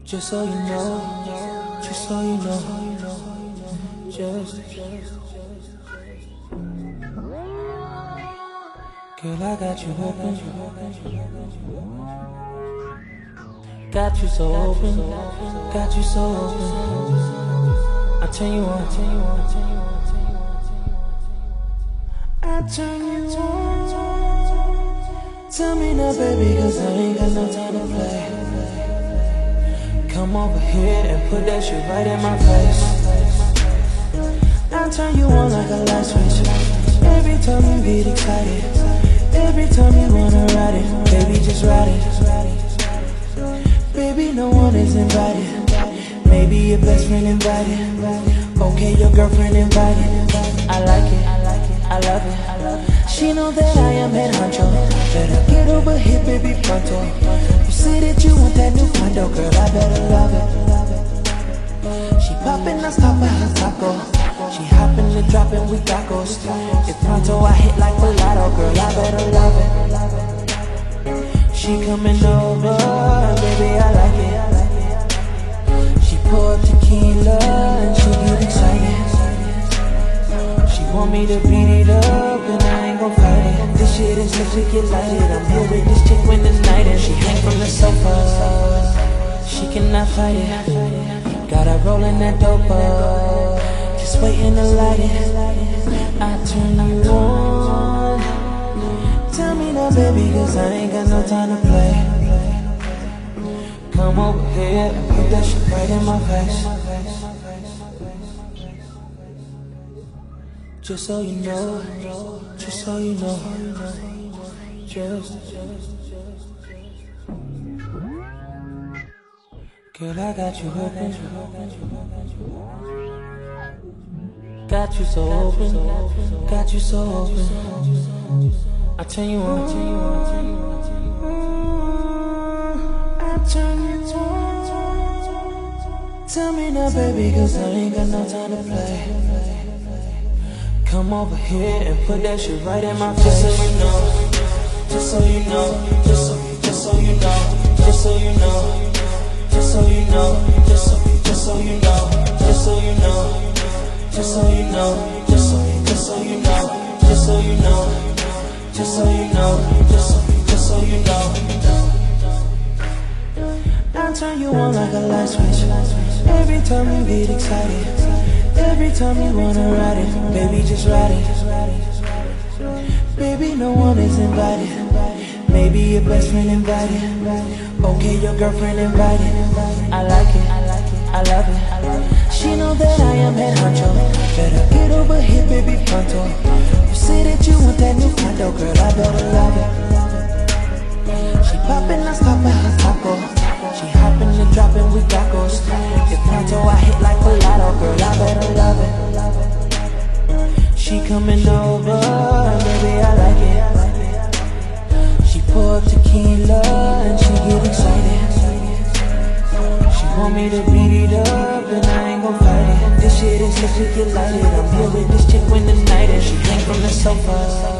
Just so you know, just so you know, girl, I got you open, got you so open, got you so open. I turn you on, I turn you on. Tell me now, baby, 'cause I ain't got no time to play. Come over here and put that shit right in my face. I turn you on like a light switch. Every time you get excited, every time you wanna ride it, baby, just ride it. Baby, no one is invited. Maybe your best friend invited. Okay, your girlfriend invited. I like it, I love it. She know that I am head honcho. Better get over here, baby, pronto. You say that you want that new condo, girl, I better love it. She poppin', I stop at her taco. She hoppin' and droppin', we tacos. If pronto, I hit like Mulatto, girl, I better love it. She comin' over, baby, I like it. She pour tequila and she get excited. She want me to beat it up and I ain't gon' fight it. This shit is lit to get lighted. I'm here with this chick when the night and she hang from the sofa. She cannot fight it. Got her rollin' that dope up, just waiting to light it. I turn you on. Tell me now, baby, 'cause I ain't got no time to play. Come over here and put that shit right in my face. Just so you know, just so you know, girl, I got you open, got you so open, got you so open. I turn you on, I turn you on. Tell me now, baby, 'cause I ain't got no time to play. Come over here and put that shit right in my face. Just so you know, just so you know, just so you know, just so you know, just so you know, just so you know, just so you know, just so you know, just so you know, just so you know, just so you know, just so you know. I turn you on like a light switch. Every time you get excited, every time you wanna ride it, baby, just ride it. Baby, no one is invited. Maybe your best friend invited. Okay, your girlfriend invited. I like it, I love it. She know that I am head honcho. Better get over here, baby, pronto. You say that you want that new condo, girl, I better love it. She poppin', I stop at her taco. She hoppin' and droppin', we tacos. If pronto, I hit like Mulatto, girl, I better love it. She comin' over, baby, I like it. She pour up tequila and she get excited. She want me to beat it up and I ain't gon' fight it. This shit is lit to get lighted. I'm here with this chick when the night and she hang from the sofa.